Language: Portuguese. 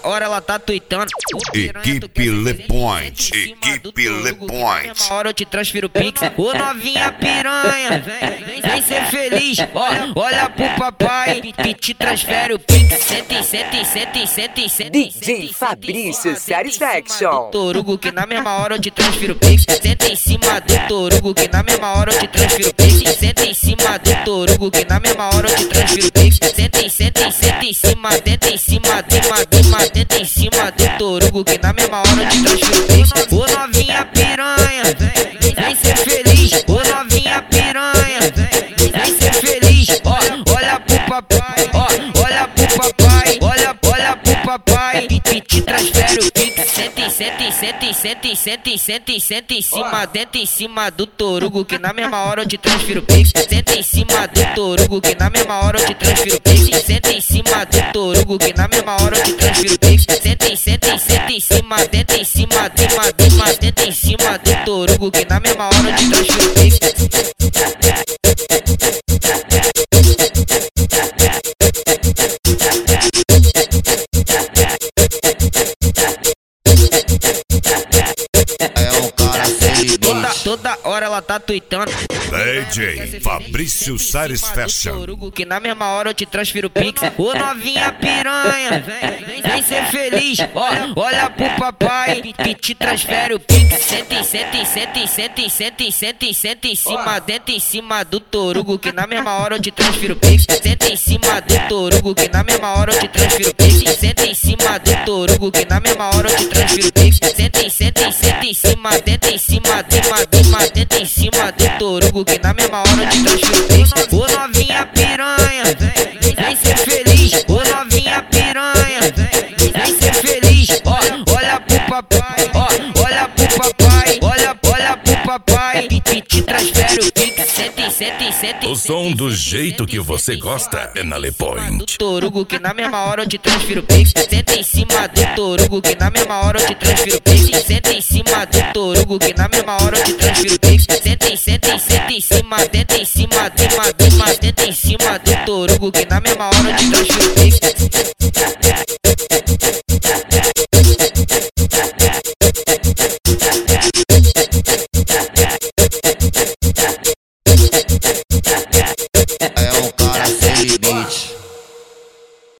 hora ela tá tuitando. Equipe Le Point, equipe Le Point. Na hora eu te transfiro o pix. Ô novinha piranha, vem ser feliz. Ó, olha pro papai que te transfere o pix. Sente. DJ Fabrício Satisfaction. Torugo que na mesma hora eu te transfiro o pix. Senta em cima do torugo que na mesma hora eu te transfiro o pix. Senta em cima do torugo que na mesma hora eu te transfiro o pix. Senta em cima, tenta em cima do torugo que na mesma hora eu te transfiro o pix. Ô novinha piranha, vem ser feliz. Ô novinha piranha, vem ser feliz. Ó, olha pro papai, olha pro papai, olha pro papai que te transfere o pix. Senta em cima, tenta em cima do torugo que na mesma hora eu te transfiro o pix. Senta em cima do torugo que na mesma hora eu te transfiro o pix. Senta em cima do torugo que na mesma hora eu te transfiro o pix. Senta em cima, tenta em cima do torugo que na mesma hora eu te transfiro o pix. Toda hora ela tá tuitando. DJ Fabrício Satisfaction. Torugo que na mesma hora eu te transfiro o pix. Ô novinha piranha, vem ser feliz. Ó, olha pro papai que te transfere o pix. Senta em cima, tenta em cima do torugo que na mesma hora eu te transfiro o pix. Senta em cima do torugo que na mesma hora eu te transfiro o pix. Senta em cima do torugo que na mesma hora eu te transfiro o pix. Senta em cima, tenta em cima do torugo que na mesma hora eu te transfiro o pix. Ô novinha piranha, vem ser feliz. Ô novinha piranha, vem ser feliz. Ó, olha pro papai, olha pro papai, olha pro papai que te transfere o pix. Senta. O som do jeito que você gosta é na Le Point. Torugo que na mesma hora eu te transfiro o pix. Senta em cima do torugo que na mesma hora eu te transfiro o pix. Senta em cima do torugo que na mesma hora eu te transfiro o pix. Senta em cima, tenta em cima do torugo que na mesma hora eu te transfiro o pix.